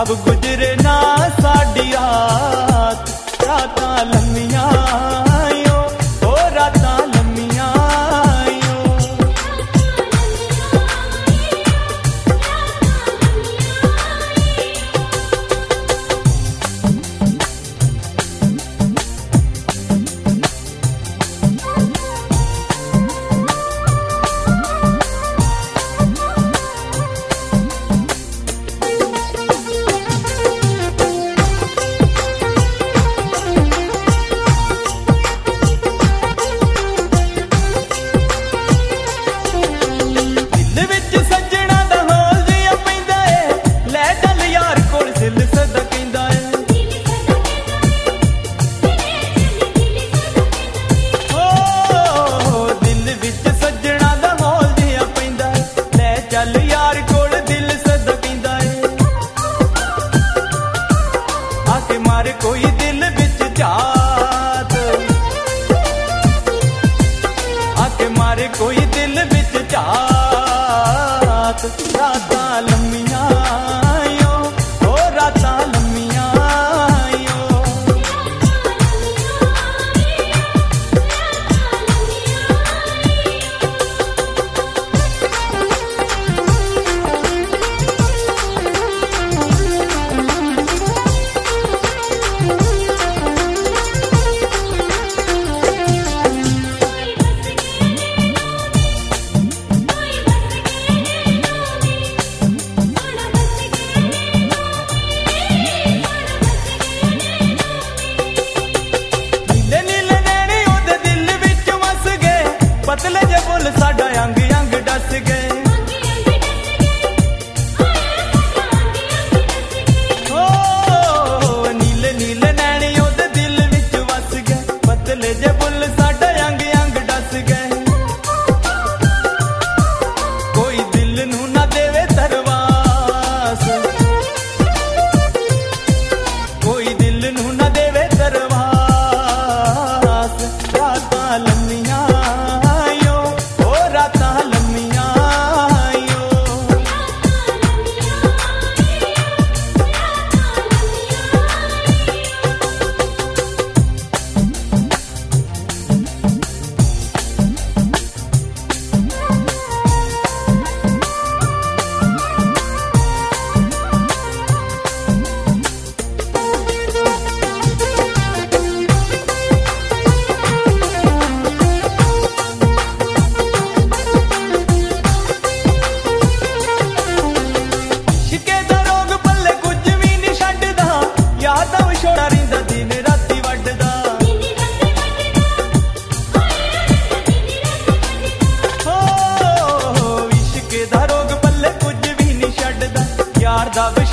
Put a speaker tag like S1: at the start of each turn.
S1: अब गुजरे ना साडी रात, रातां लम्मियां यो ओ रातां लम्मियां यो। कोई दिल विच जात आके मारे, कोई दिल विच जात। रातां लम्मियां यो ओ रातां लम्मियां यो। पतले जे फुल साडा अंग अंग डस गए, ओ नीले नीले नैने ओदे दिल विच वस गए। पतले जे फुल साडा अंग अंग डस गए। कोई दिल नू ना देवे तरवास, कोई दिल नू ना देवे तरवास। रातां लम्मियां da